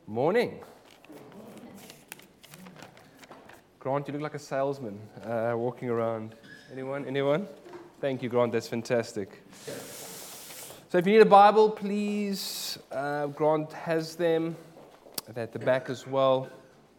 Morning. Grant, you look like a salesman walking around. Anyone? Thank you, Grant. That's fantastic. So if you need a Bible, please, Grant has them. They're at the back as well.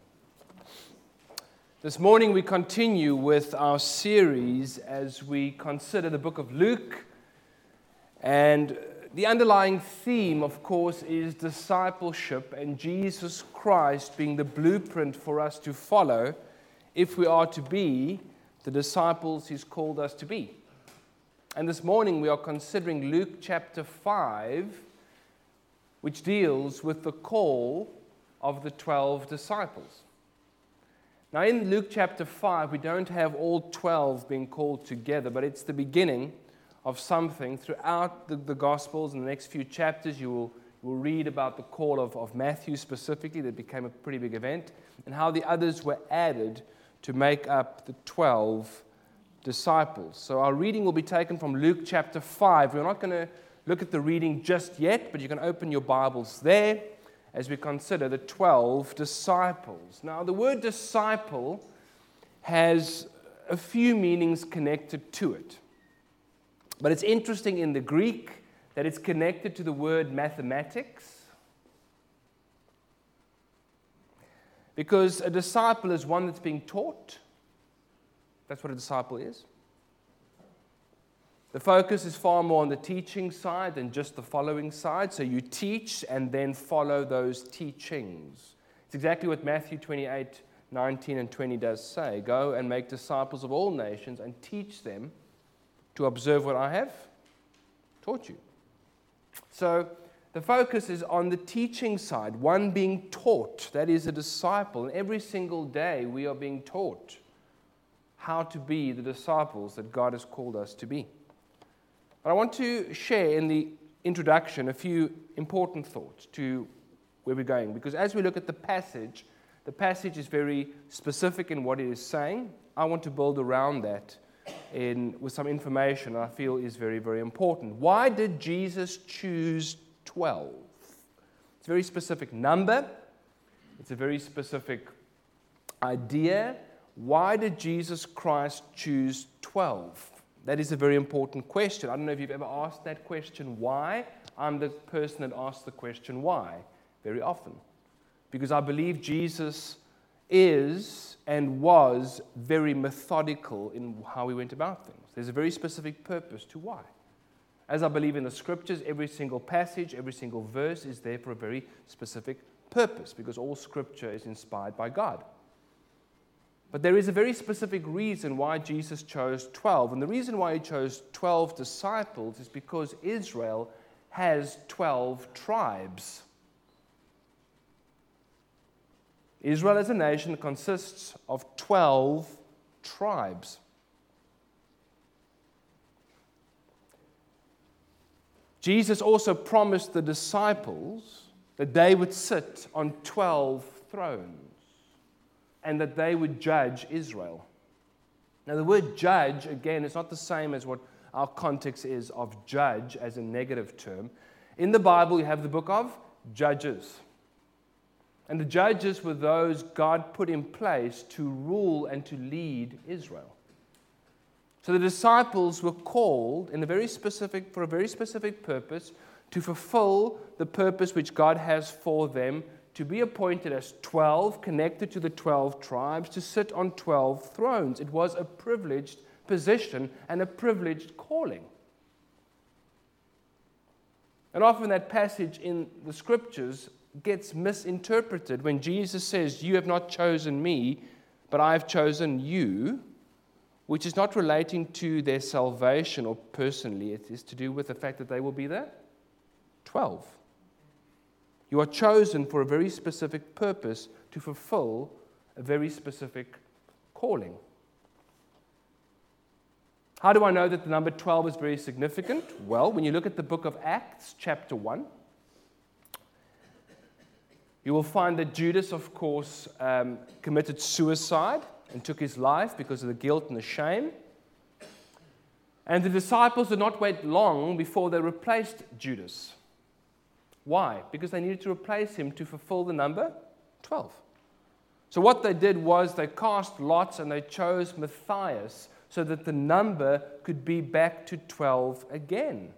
This morning we continue with our series as we consider the book of Luke. And the underlying theme, of course, is discipleship and Jesus Christ being the blueprint for us to follow if we are to be the disciples He's called us to be. And this morning we are considering Luke chapter 5, which deals with the call of the 12 disciples. Now in Luke chapter 5, we don't have all 12 being called together, but it's the beginning of something. Throughout the Gospels, in the next few chapters, you will read about the call of Matthew specifically, that became a pretty big event, and how the others were added to make up the 12 disciples. So our reading will be taken from Luke chapter 5. We're not going to look at the reading just yet, but you can open your Bibles there as we consider the 12 disciples. Now, the word disciple has a few meanings connected to it. But it's interesting in the Greek that it's connected to the word mathematics. Because a disciple is one that's being taught. That's what a disciple is. The focus is far more on the teaching side than just the following side. So you teach and then follow those teachings. It's exactly what Matthew 28, 19 and 20 does say. Go and make disciples of all nations and teach them to observe what I have taught you. So the focus is on the teaching side, one being taught. That is a disciple. And every single day we are being taught how to be the disciples that God has called us to be. But I want to share in the introduction a few important thoughts to where we're going. Because as we look at the passage is very specific in what it is saying. I want to build around that with some information I feel is very, very important. Why did Jesus choose 12? It's a very specific number. It's a very specific idea. Why did Jesus Christ choose 12? That is a very important question. I don't know if you've ever asked that question, why? I'm the person that asks the question, why? Very often. Because I believe Jesus is and was very methodical in how he went about things. There's a very specific purpose to why. As I believe in the scriptures, every single passage, every single verse is there for a very specific purpose, because all scripture is inspired by God. But there is a very specific reason why Jesus chose 12. And the reason why he chose 12 disciples is because Israel has 12 tribes. Israel as a nation consists of 12 tribes. Jesus also promised the disciples that they would sit on 12 thrones and that they would judge Israel. Now the word judge, again, is not the same as what our context is of judge as a negative term. In the Bible, you have the book of Judges. And the judges were those God put in place to rule and to lead Israel. So the disciples were called for a very specific purpose, to fulfill the purpose which God has for them, to be appointed as 12, connected to the 12 tribes, to sit on 12 thrones. It was a privileged position and a privileged calling. And often that passage in the scriptures gets misinterpreted when Jesus says, "You have not chosen me, but I have chosen you," which is not relating to their salvation or personally. It is to do with the fact that they will be the 12. You are chosen for a very specific purpose to fulfill a very specific calling. How do I know that the number 12 is very significant? Well, when you look at the book of Acts, chapter 1, you will find that Judas, of course, committed suicide and took his life because of the guilt and the shame. And the disciples did not wait long before they replaced Judas Why? Because they needed to replace him to fulfill the number 12. So what they did was they cast lots and they chose Matthias so that the number could be back to 12 again.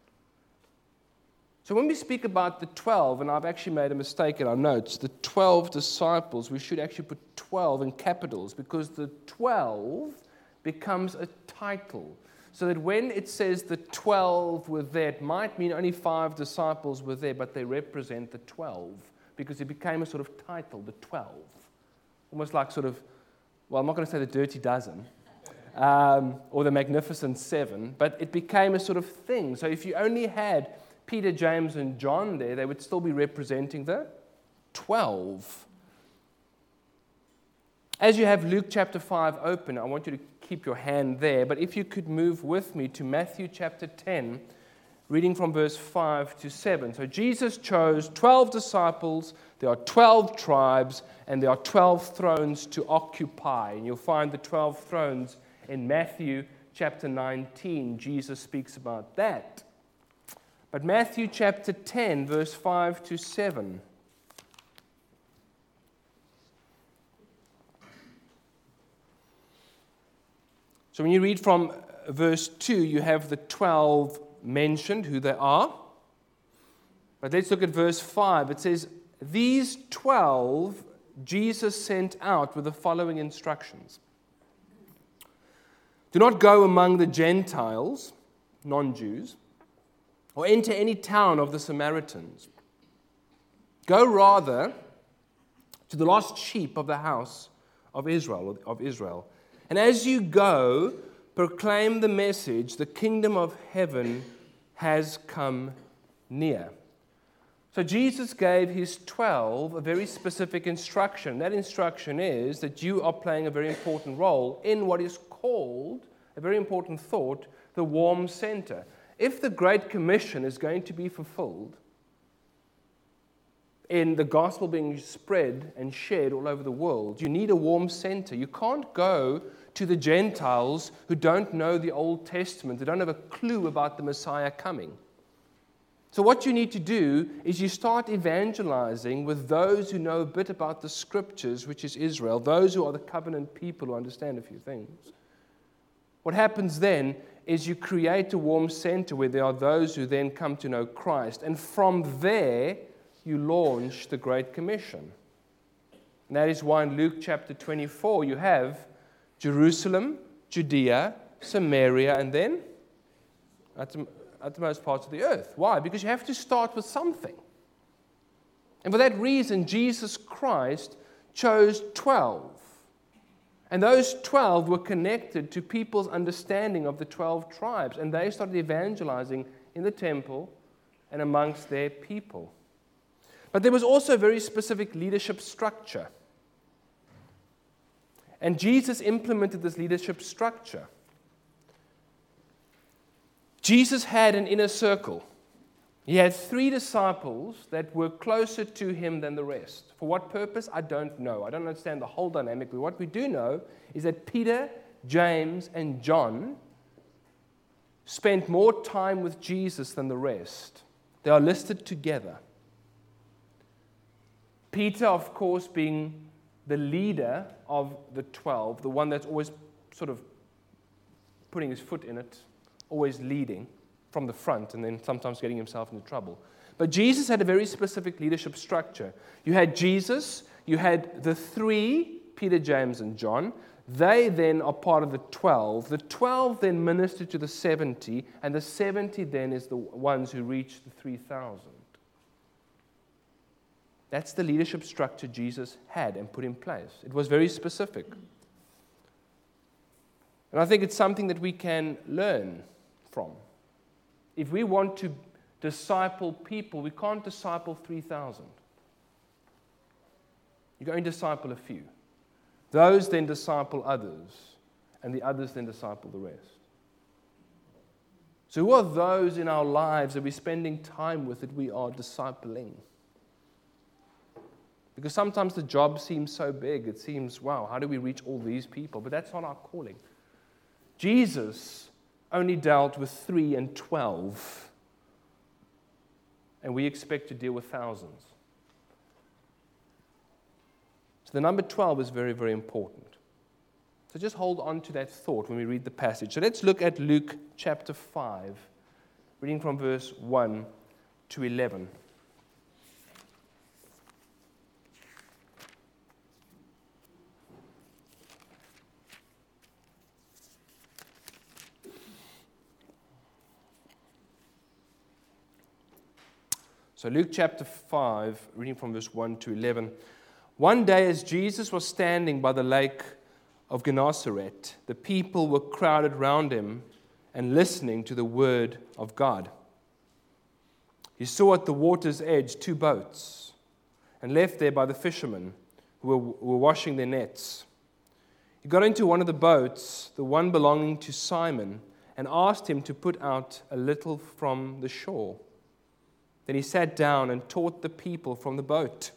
So when we speak about the 12, and I've actually made a mistake in our notes, the 12 disciples, we should actually put 12 in capitals because the 12 becomes a title. So that when it says the 12 were there, it might mean only 5 disciples were there, but they represent the 12 because it became a sort of title, the 12. Almost like sort of, well, I'm not going to say the dirty dozen or the magnificent 7, but it became a sort of thing. So if you only had Peter, James, and John there, they would still be representing the 12. As you have Luke chapter 5 open, I want you to keep your hand there, but if you could move with me to Matthew chapter 10, reading from verse 5 to 7. So Jesus chose 12 disciples, there are 12 tribes, and there are 12 thrones to occupy. And you'll find the 12 thrones in Matthew chapter 19. Jesus speaks about that. But Matthew chapter 10, verse 5 to 7. So when you read from verse 2, you have the 12 mentioned, who they are. But let's look at verse 5. It says, these 12 Jesus sent out with the following instructions. Do not go among the Gentiles, non-Jews, or enter any town of the Samaritans. Go rather to the lost sheep of the house of Israel. And as you go, proclaim the message, the kingdom of heaven has come near. So Jesus gave his 12 a very specific instruction. That instruction is that you are playing a very important role in what is called, a very important thought, the warm center. If the Great Commission is going to be fulfilled in the gospel being spread and shared all over the world, you need a warm center. You can't go to the Gentiles who don't know the Old Testament, who don't have a clue about the Messiah coming. So what you need to do is you start evangelizing with those who know a bit about the Scriptures, which is Israel, those who are the covenant people who understand a few things. What happens then is you create a warm center where there are those who then come to know Christ. And from there, you launch the Great Commission. And that is why in Luke chapter 24, you have Jerusalem, Judea, Samaria, and then at the most parts of the earth. Why? Because you have to start with something. And for that reason, Jesus Christ chose 12. And those 12 were connected to people's understanding of the 12 tribes. And they started evangelizing in the temple and amongst their people. But there was also a very specific leadership structure. And Jesus implemented this leadership structure. Jesus had an inner circle. He had 3 disciples that were closer to him than the rest. For what purpose? I don't know. I don't understand the whole dynamic. But what we do know is that Peter, James, and John spent more time with Jesus than the rest. They are listed together. Peter, of course, being the leader of the 12, the one that's always sort of putting his foot in it, always leading from the front and then sometimes getting himself into trouble. But Jesus had a very specific leadership structure. You had Jesus, you had the 3, Peter, James, and John. They then are part of the 12. The 12 then minister to the 70, and the 70 then is the ones who reach the 3,000. That's the leadership structure Jesus had and put in place. It was very specific. And I think it's something that we can learn from. If we want to disciple people, we can't disciple 3,000. You can only disciple a few. Those then disciple others, and the others then disciple the rest. So who are those in our lives that we're spending time with that we are discipling? Because sometimes the job seems so big, it seems, wow, how do we reach all these people? But that's not our calling. Jesus only dealt with 3 and 12. and we expect to deal with thousands. So the number 12 is very, very important. So just hold on to that thought when we read the passage. So let's look at Luke chapter 5, reading from verse 1 to 11. So Luke chapter 5, reading from verse 1 to 11. One day as Jesus was standing by the lake of Gennesaret, the people were crowded round him and listening to the word of God. He saw at the water's edge 2 boats, and left there by the fishermen who were washing their nets. He got into one of the boats, the one belonging to Simon, and asked him to put out a little from the shore. Then he sat down and taught the people from the boat.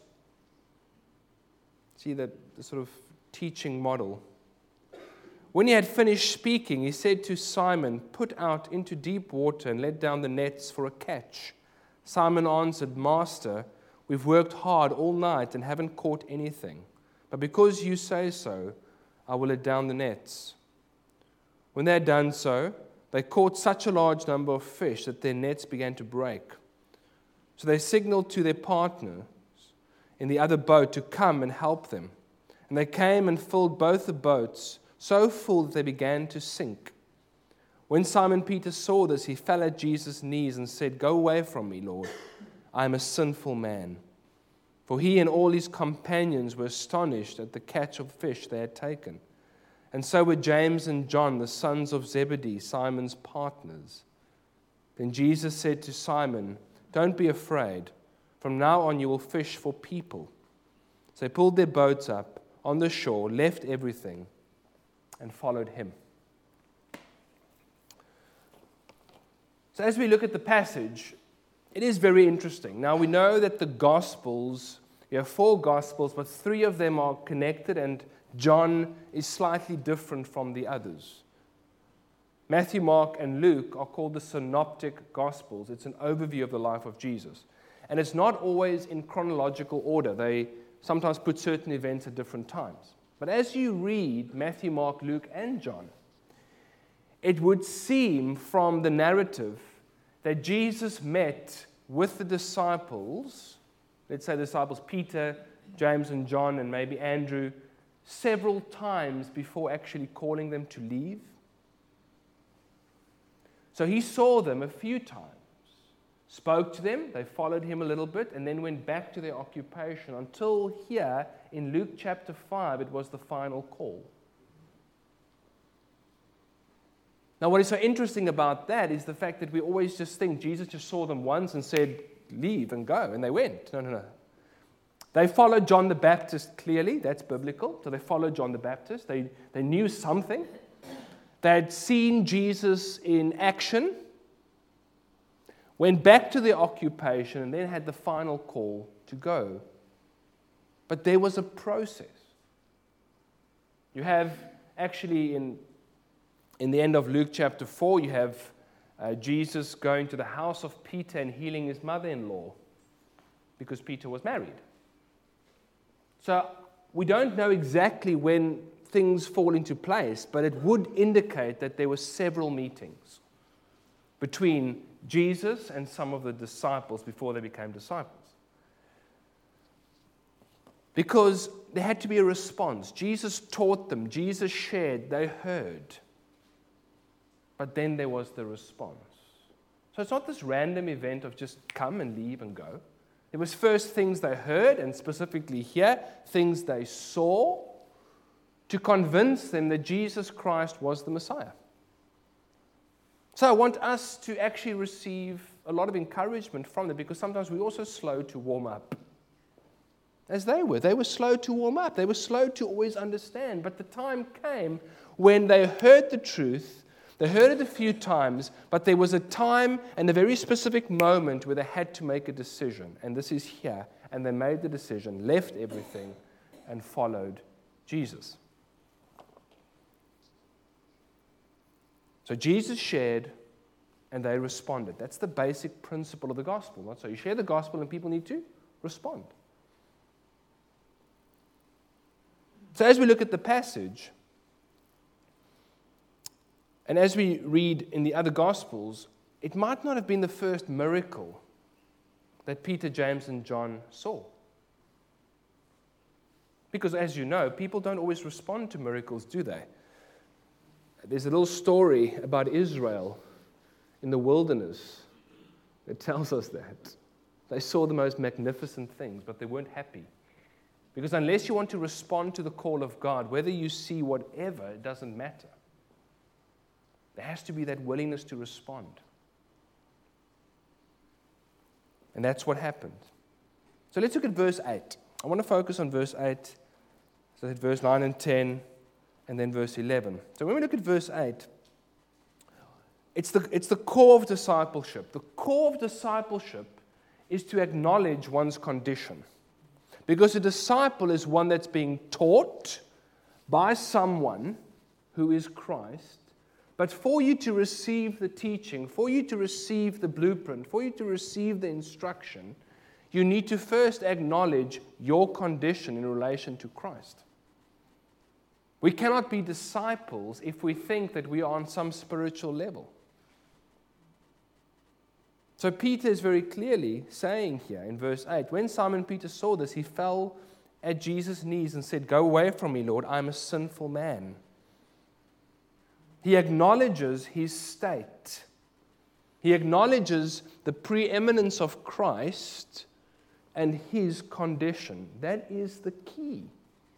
See the sort of teaching model. When he had finished speaking, he said to Simon, "Put out into deep water and let down the nets for a catch." Simon answered, "Master, we've worked hard all night and haven't caught anything. But because you say so, I will let down the nets." When they had done so, they caught such a large number of fish that their nets began to break. So they signaled to their partners in the other boat to come and help them. And they came and filled both the boats, so full that they began to sink. When Simon Peter saw this, he fell at Jesus' knees and said, "Go away from me, Lord. I am a sinful man." For he and all his companions were astonished at the catch of fish they had taken. And so were James and John, the sons of Zebedee, Simon's partners. Then Jesus said to Simon, "Don't be afraid. From now on you will fish for people." So they pulled their boats up on the shore, left everything, and followed him. So as we look at the passage, it is very interesting. Now we know that the Gospels, you have 4 Gospels, but 3 of them are connected, and John is slightly different from the others. Matthew, Mark, and Luke are called the Synoptic Gospels. It's an overview of the life of Jesus. And it's not always in chronological order. They sometimes put certain events at different times. But as you read Matthew, Mark, Luke, and John, it would seem from the narrative that Jesus met with the disciples, let's say the disciples Peter, James, and John, and maybe Andrew, several times before actually calling them to leave. So he saw them a few times, spoke to them, they followed him a little bit, and then went back to their occupation until here in Luke chapter 5, it was the final call. Now, what is so interesting about that is the fact that we always just think Jesus just saw them once and said, "Leave and go," and they went. No. They followed John the Baptist clearly, that's biblical. So they followed John the Baptist. They knew something. They had seen Jesus in action, went back to their occupation, and then had the final call to go. But there was a process. You have actually in the end of Luke chapter 4, you have Jesus going to the house of Peter and healing his mother-in-law because Peter was married. So we don't know exactly when things fall into place, but it would indicate that there were several meetings between Jesus and some of the disciples before they became disciples. Because there had to be a response. Jesus taught them, Jesus shared, they heard. But then there was the response. So it's not this random event of just come and leave and go. There was first things they heard, and specifically here, things they saw, to convince them that Jesus Christ was the Messiah. So I want us to actually receive a lot of encouragement from them, because sometimes we're also slow to warm up. As they were. They were slow to warm up. They were slow to always understand. But the time came when they heard the truth. They heard it a few times, but there was a time and a very specific moment where they had to make a decision. And this is here. And they made the decision, left everything, and followed Jesus. So Jesus shared, and they responded. That's the basic principle of the gospel. Not so you share the gospel and people need to respond. So as we look at the passage, and as we read in the other gospels, it might not have been the first miracle that Peter, James, and John saw. Because as you know, people don't always respond to miracles, do they? There's a little story about Israel in the wilderness that tells us that. They saw the most magnificent things, but they weren't happy. Because unless you want to respond to the call of God, whether you see whatever, it doesn't matter. There has to be that willingness to respond. And that's what happened. So let's look at verse 8. I want to focus on verse 8, so that verse 9 and 10, and then verse 11. So when we look at verse 8, it's the core of discipleship. The core of discipleship is to acknowledge one's condition. Because a disciple is one that's being taught by someone who is Christ. But for you to receive the teaching, for you to receive the blueprint, for you to receive the instruction, you need to first acknowledge your condition in relation to Christ. We cannot be disciples if we think that we are on some spiritual level. So Peter is very clearly saying here in verse 8, when Simon Peter saw this, he fell at Jesus' knees and said, "Go away from me, Lord, I am a sinful man." He acknowledges his state. He acknowledges the preeminence of Christ and his condition. That is the key.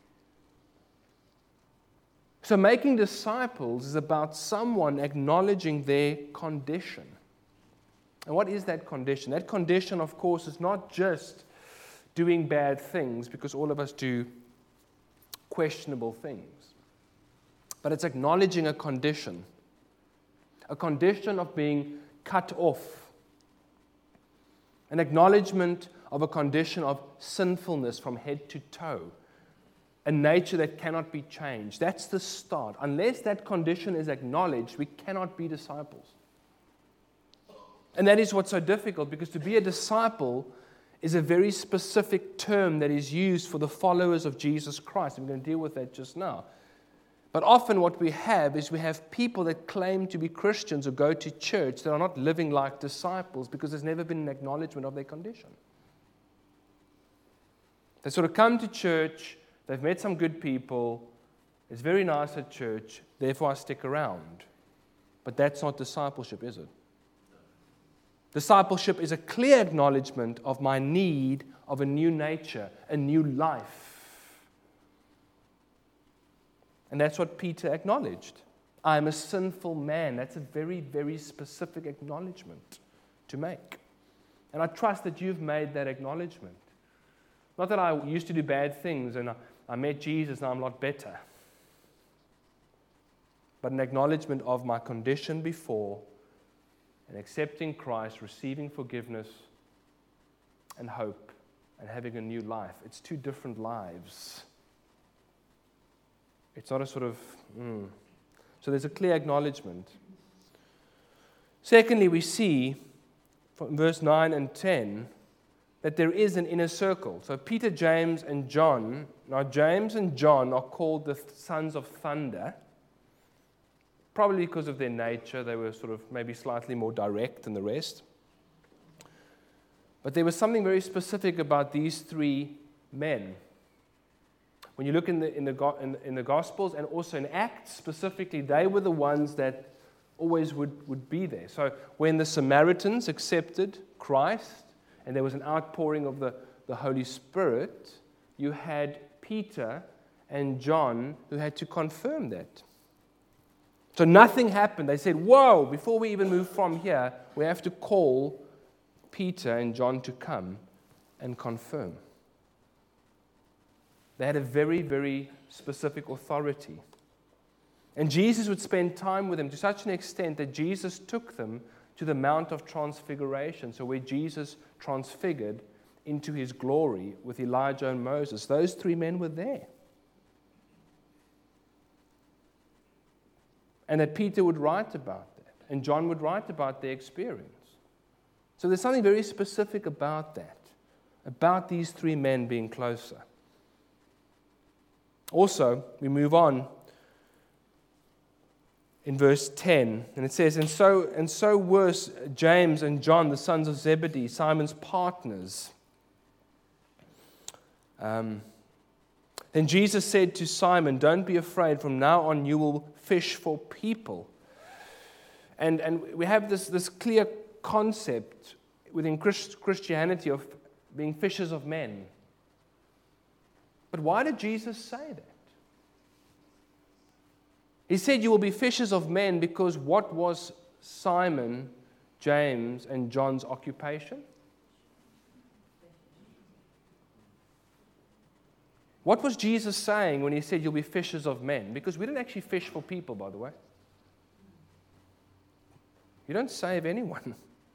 So making disciples is about someone acknowledging their condition. And what is that condition? That condition, of course, is not just doing bad things, because all of us do questionable things. But it's acknowledging a condition of being cut off, an acknowledgement of a condition of sinfulness from head to toe, a nature that cannot be changed. That's the start. Unless that condition is acknowledged, we cannot be disciples. And that is what's so difficult, because to be a disciple is a very specific term that is used for the followers of Jesus Christ. I'm going to deal with that just now. But often what we have is we have people that claim to be Christians or go to church that are not living like disciples because there's never been an acknowledgement of their condition. They sort of come to church, they've met some good people, it's very nice at church, therefore I stick around. But that's not discipleship, is it? Discipleship is a clear acknowledgement of my need of a new nature, a new life. And that's what Peter acknowledged. I am a sinful man. That's a very, very specific acknowledgement to make. And I trust that you've made that acknowledgement. Not that I used to do bad things and I met Jesus and I'm a lot better. But an acknowledgement of my condition before, and accepting Christ, receiving forgiveness and hope, and having a new life. It's two different lives. It's not a sort of, So there's a clear acknowledgement. Secondly, we see from verse 9 and 10 that there is an inner circle. So Peter, James, and John. Now James and John are called the sons of thunder. Probably because of their nature, they were sort of maybe slightly more direct than the rest. But there was something very specific about these three men. When you look in the Gospels and also in Acts specifically, they were the ones that always would be there. So when the Samaritans accepted Christ and there was an outpouring of the Holy Spirit, you had Peter and John who had to confirm that. So nothing happened. They said, whoa, before we even move from here, we have to call Peter and John to come and confirm. They had a very, very specific authority. And Jesus would spend time with them to such an extent that Jesus took them to the Mount of Transfiguration, so where Jesus transfigured into his glory with Elijah and Moses. Those three men were there. And that Peter would write about that. and John would write about their experience. So there's something very specific about that, about these three men being closer. Also, we move on in verse 10, and it says, And so were James and John, the sons of Zebedee, Simon's partners. Then Jesus said to Simon, Don't be afraid, from now on you will fish for people. And we have this clear concept within Christianity of being fishers of men. But why did Jesus say that? He said you will be fishers of men because what was Simon, James, and John's occupation? What was Jesus saying when he said you'll be fishers of men? Because we didn't actually fish for people, by the way. You don't save anyone.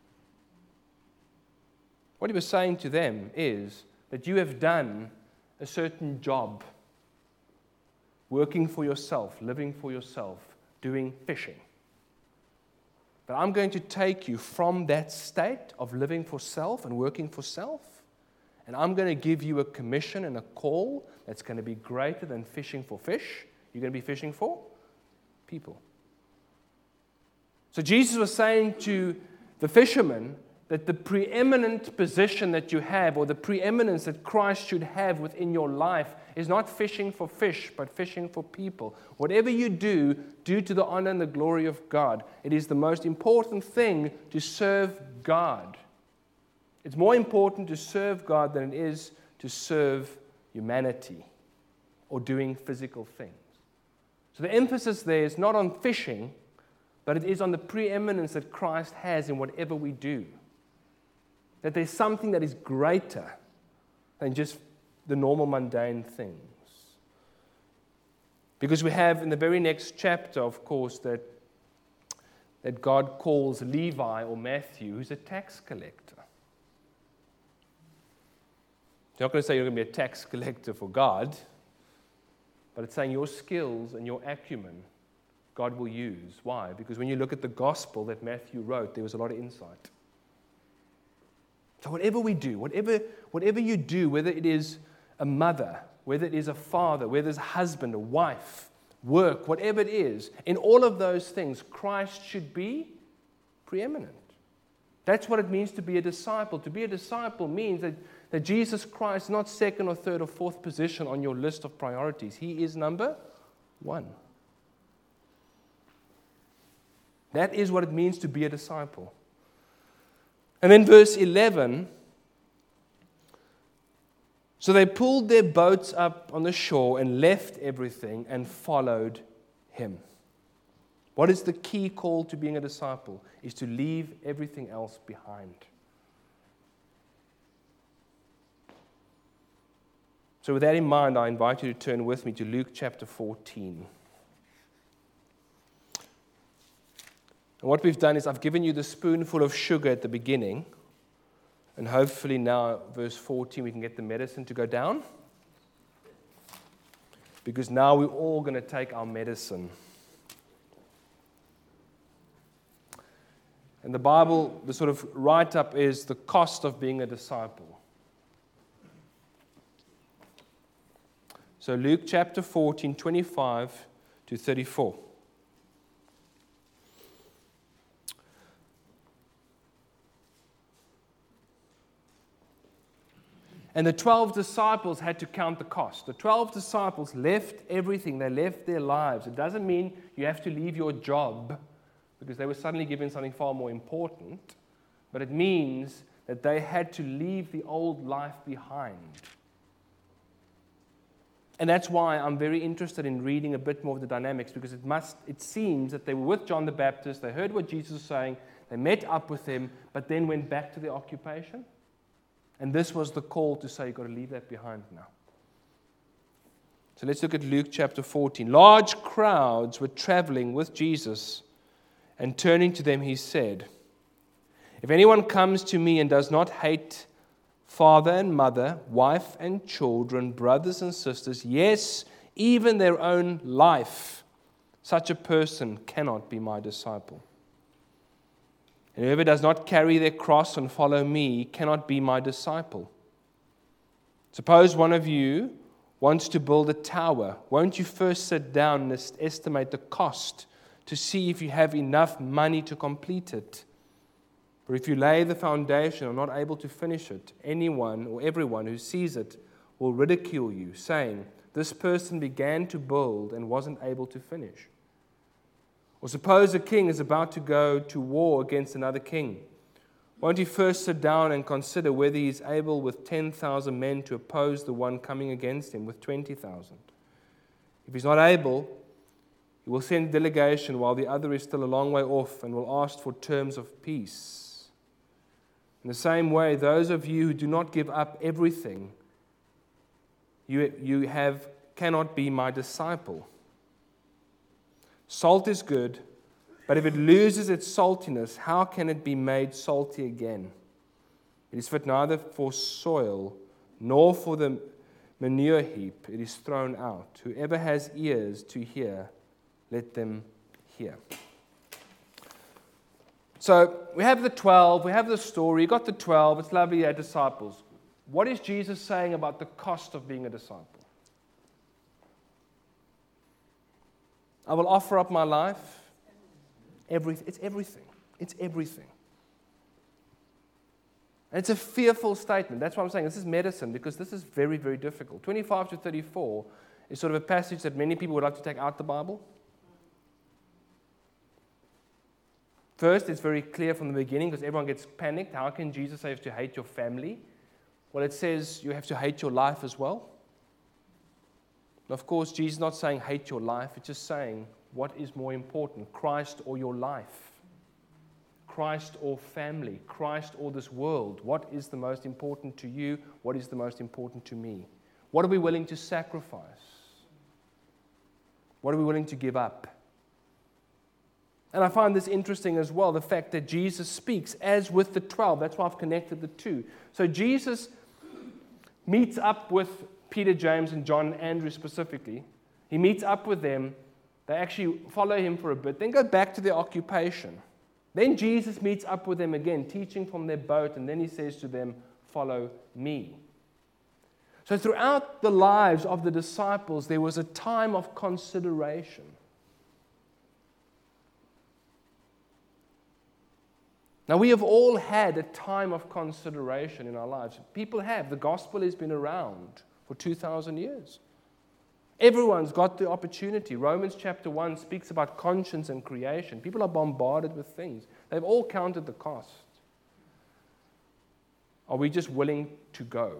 What he was saying to them is that you have done a certain job, working for yourself, living for yourself, doing fishing. But I'm going to take you from that state of living for self and working for self, and I'm going to give you a commission and a call that's going to be greater than fishing for fish. You're going to be fishing for people. So Jesus was saying to the fishermen that the preeminent position that you have, or the preeminence that Christ should have within your life, is not fishing for fish, but fishing for people. Whatever you do, do to the honor and the glory of God. It is the most important thing to serve God. It's more important to serve God than it is to serve humanity or doing physical things. So the emphasis there is not on fishing, but it is on the preeminence that Christ has in whatever we do. That there's something that is greater than just the normal mundane things. Because we have in the very next chapter, of course, that God calls Levi or Matthew, who's a tax collector. You're not going to say you're going to be a tax collector for God, but it's saying your skills and your acumen God will use. Why? Because when you look at the gospel that Matthew wrote, there was a lot of insight. So whatever we do, whatever you do, whether it is a mother, whether it is a father, whether it's a husband, a wife, work, whatever it is, in all of those things, Christ should be preeminent. That's what it means to be a disciple. To be a disciple means that Jesus Christ is not second or third or fourth position on your list of priorities. He is number one. That is what it means to be a disciple. And then verse 11, so they pulled their boats up on the shore and left everything and followed him. What is the key call to being a disciple? Is to leave everything else behind. So with that in mind, I invite you to turn with me to Luke chapter 14. And what we've done is I've given you the spoonful of sugar at the beginning. And hopefully now, verse 14, we can get the medicine to go down. Because now we're all going to take our medicine. And the Bible, the sort of write-up is the cost of being a disciple. So Luke chapter 14, 25 to 34. And the 12 disciples had to count the cost. The 12 disciples left everything. They left their lives. It doesn't mean you have to leave your job because they were suddenly given something far more important. But it means that they had to leave the old life behind. And that's why I'm very interested in reading a bit more of the dynamics, because it seems that they were with John the Baptist, they heard what Jesus was saying, they met up with him, but then went back to their occupation. And this was the call to say, you've got to leave that behind now. So let's look at Luke chapter 14. Large crowds were traveling with Jesus, and turning to them, he said, if anyone comes to me and does not hate father and mother, wife and children, brothers and sisters, yes, even their own life, such a person cannot be my disciple. And whoever does not carry their cross and follow me cannot be my disciple. Suppose one of you wants to build a tower. Won't you first sit down and estimate the cost to see if you have enough money to complete it? For if you lay the foundation and are not able to finish it, anyone or everyone who sees it will ridicule you, saying, "This person began to build and wasn't able to finish." Or suppose a king is about to go to war against another king. Won't he first sit down and consider whether he is able with 10,000 men to oppose the one coming against him with 20,000? If he's not able, he will send a delegation while the other is still a long way off and will ask for terms of peace. In the same way, those of you who do not give up everything you have cannot be my disciple. Salt is good, but if it loses its saltiness, how can it be made salty again? It is fit neither for soil nor for the manure heap. It is thrown out. Whoever has ears to hear, let them hear. So we have the 12, we have the story, you got the 12, it's lovely, you had disciples. What is Jesus saying about the cost of being a disciple? I will offer up my life. It's everything. It's everything. And it's a fearful statement. That's why I'm saying this is medicine, because this is very, very difficult. 25 to 34 is sort of a passage that many people would like to take out the Bible. First, it's very clear from the beginning because everyone gets panicked. How can Jesus say you have to hate your family? Well, it says you have to hate your life as well. And of course, Jesus is not saying hate your life. It's just saying what is more important, Christ or your life? Christ or family? Christ or this world? What is the most important to you? What is the most important to me? What are we willing to sacrifice? What are we willing to give up? And I find this interesting as well, the fact that Jesus speaks as with the 12. That's why I've connected the two. So Jesus meets up with Peter, James, and John, and Andrew specifically. He meets up with them. They actually follow him for a bit, then go back to their occupation. Then Jesus meets up with them again, teaching from their boat, and then he says to them, "Follow me." So throughout the lives of the disciples, there was a time of consideration. Now, we have all had a time of consideration in our lives. People have. The gospel has been around for 2,000 years. Everyone's got the opportunity. Romans chapter 1 speaks about conscience and creation. People are bombarded with things. They've all counted the cost. Are we just willing to go?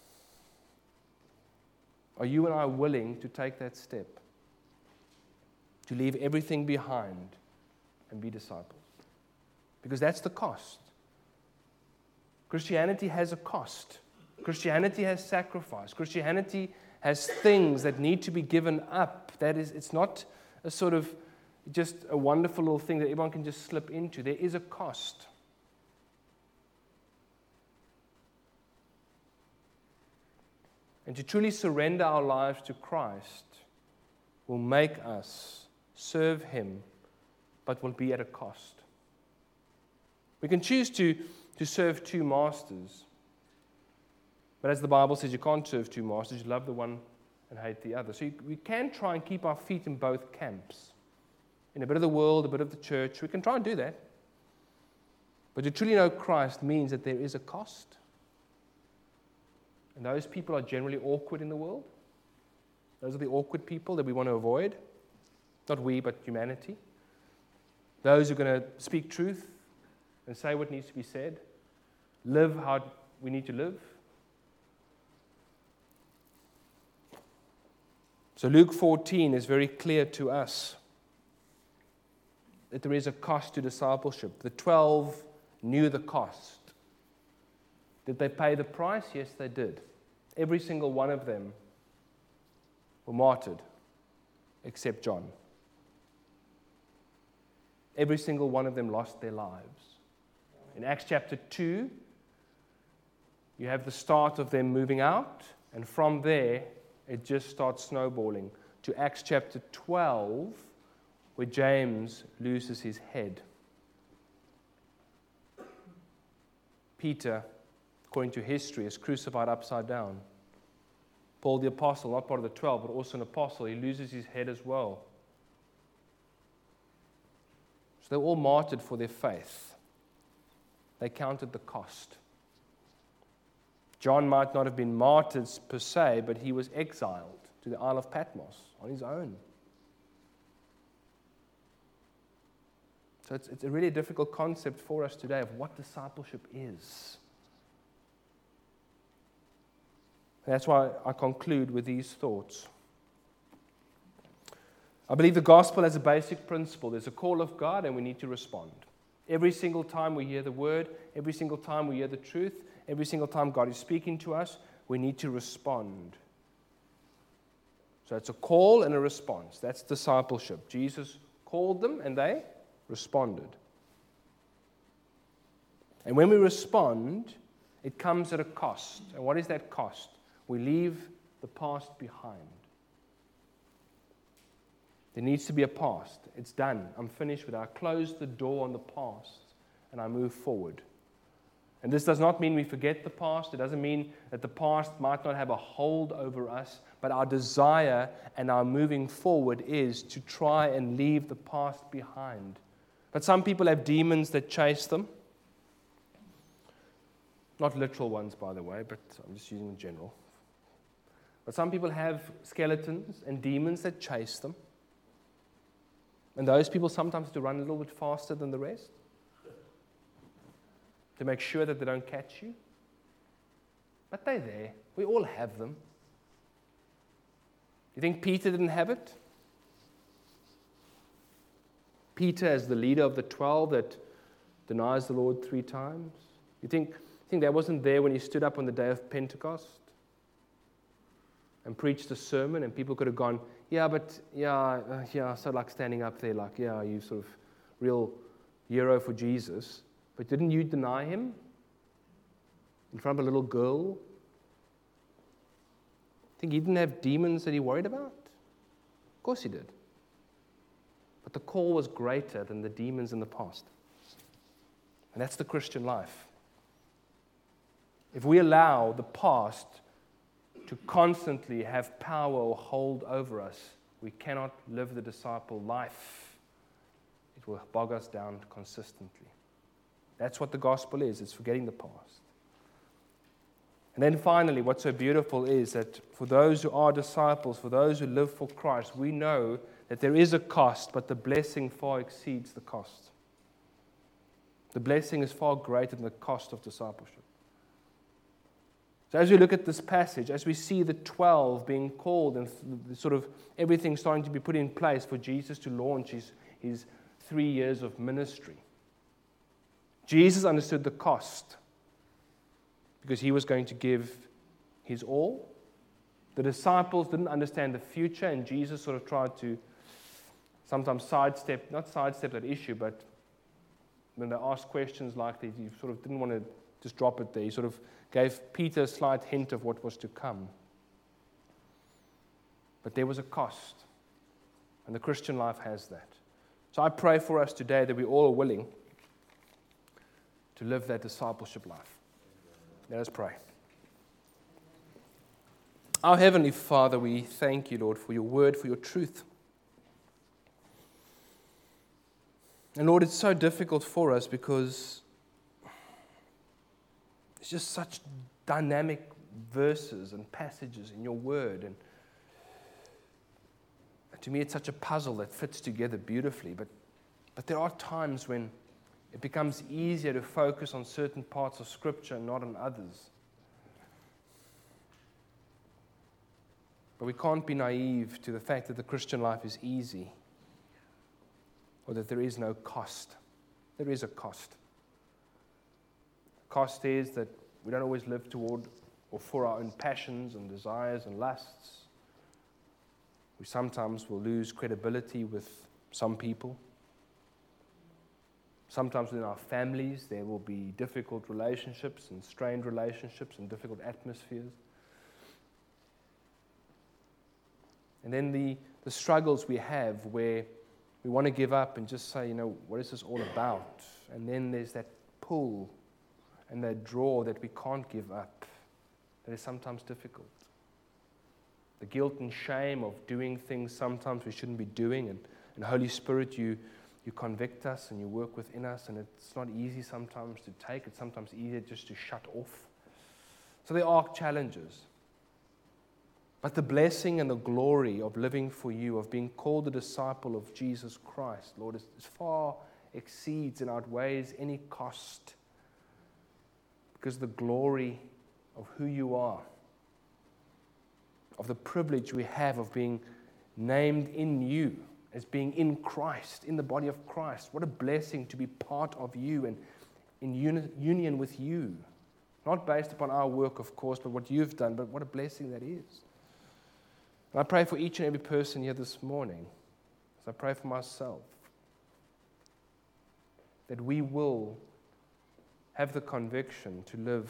Are you and I willing to take that step? To leave everything behind and be disciples? Because that's the cost. Christianity has a cost. Christianity has sacrifice. Christianity has things that need to be given up. That is, it's not a sort of just a wonderful little thing that everyone can just slip into. There is a cost. And to truly surrender our lives to Christ will make us serve Him, but will be at a cost. We can choose to serve two masters. But as the Bible says, you can't serve two masters. You love the one and hate the other. So we can try and keep our feet in both camps. In a bit of the world, a bit of the church. We can try and do that. But to truly know Christ means that there is a cost. And those people are generally awkward in the world. Those are the awkward people that we want to avoid. Not we, but humanity. Those who are going to speak truth and say what needs to be said. Live how we need to live. So Luke 14 is very clear to us that there is a cost to discipleship. The 12 knew the cost. Did they pay the price? Yes, they did. Every single one of them were martyred, except John. Every single one of them lost their lives. In Acts chapter 2, you have the start of them moving out, and from there, it just starts snowballing to Acts chapter 12, where James loses his head. Peter, according to history, is crucified upside down. Paul the Apostle, not part of the 12, but also an apostle, he loses his head as well. So they were all martyred for their faith. They counted the cost. John might not have been martyred per se, but he was exiled to the Isle of Patmos on his own. So it's a really difficult concept for us today of what discipleship is. That's why I conclude with these thoughts. I believe the gospel has a basic principle. There's a call of God and we need to respond. Every single time we hear the word, every single time we hear the truth, every single time God is speaking to us, we need to respond. So it's a call and a response. That's discipleship. Jesus called them and they responded. And when we respond, it comes at a cost. And what is that cost? We leave the past behind. There needs to be a past. It's done. I'm finished with it. I close the door on the past and I move forward. And this does not mean we forget the past. It doesn't mean that the past might not have a hold over us, but our desire and our moving forward is to try and leave the past behind. But some people have demons that chase them. Not literal ones, by the way, but I'm just using in general. But some people have skeletons and demons that chase them. And those people sometimes have to run a little bit faster than the rest to make sure that they don't catch you. But they're there. We all have them. You think Peter didn't have it? Peter, as the leader of the 12 that denies the Lord 3 times? You think that wasn't there when he stood up on the day of Pentecost and preached a sermon and people could have gone, so like standing up there like, you sort of real hero for Jesus. But didn't you deny him in front of a little girl? Think he didn't have demons that he worried about? Of course he did. But the call was greater than the demons in the past. And that's the Christian life. If we allow the past to constantly have power or hold over us, we cannot live the disciple life. It will bog us down consistently. That's what the gospel is. It's forgetting the past. And then finally, what's so beautiful is that for those who are disciples, for those who live for Christ, we know that there is a cost, but the blessing far exceeds the cost. The blessing is far greater than the cost of discipleship. So as we look at this passage, as we see the 12 being called and sort of everything starting to be put in place for Jesus to launch his 3 years of ministry, Jesus understood the cost because he was going to give his all. The disciples didn't understand the future, and Jesus sort of tried to sometimes not sidestep that issue, but when they asked questions like these, he sort of didn't want to just drop it there. He sort of gave Peter a slight hint of what was to come. But there was a cost, and the Christian life has that. So I pray for us today that we all are willing to live that discipleship life. Let us pray. Our Heavenly Father, we thank you, Lord, for your word, for your truth. And Lord, it's so difficult for us because it's just such dynamic verses and passages in your word. And to me, it's such a puzzle that fits together beautifully. But there are times when it becomes easier to focus on certain parts of Scripture and not on others. But we can't be naive to the fact that the Christian life is easy or that there is no cost. There is a cost. The cost is that we don't always live toward or for our own passions and desires and lusts. We sometimes will lose credibility with some people. Sometimes within our families, there will be difficult relationships and strained relationships and difficult atmospheres. And then the struggles we have where we want to give up and just say, what is this all about? And then there's that pull and that draw that we can't give up, that is sometimes difficult. The guilt and shame of doing things sometimes we shouldn't be doing, and Holy Spirit, you convict us and you work within us, and it's not easy sometimes to take. It's sometimes easier just to shut off. So there are challenges. But the blessing and the glory of living for you, of being called a disciple of Jesus Christ, Lord, is far exceeds and outweighs any cost, because the glory of who you are, of the privilege we have of being named in you, as being in Christ, in the body of Christ. What a blessing to be part of you and in union with you. Not based upon our work, of course, but what you've done, but what a blessing that is. And I pray for each and every person here this morning, as I pray for myself, that we will have the conviction to live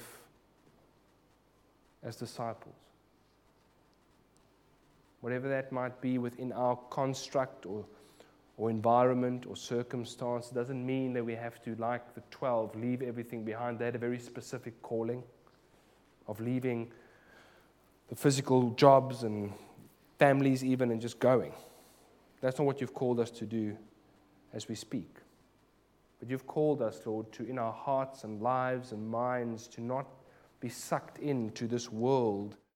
as disciples. Whatever that might be within our construct or environment or circumstance, doesn't mean that we have to, like the 12, leave everything behind. They had a very specific calling of leaving the physical jobs and families even and just going. That's not what you've called us to do as we speak. But you've called us, Lord, to in our hearts and lives and minds to not be sucked into this world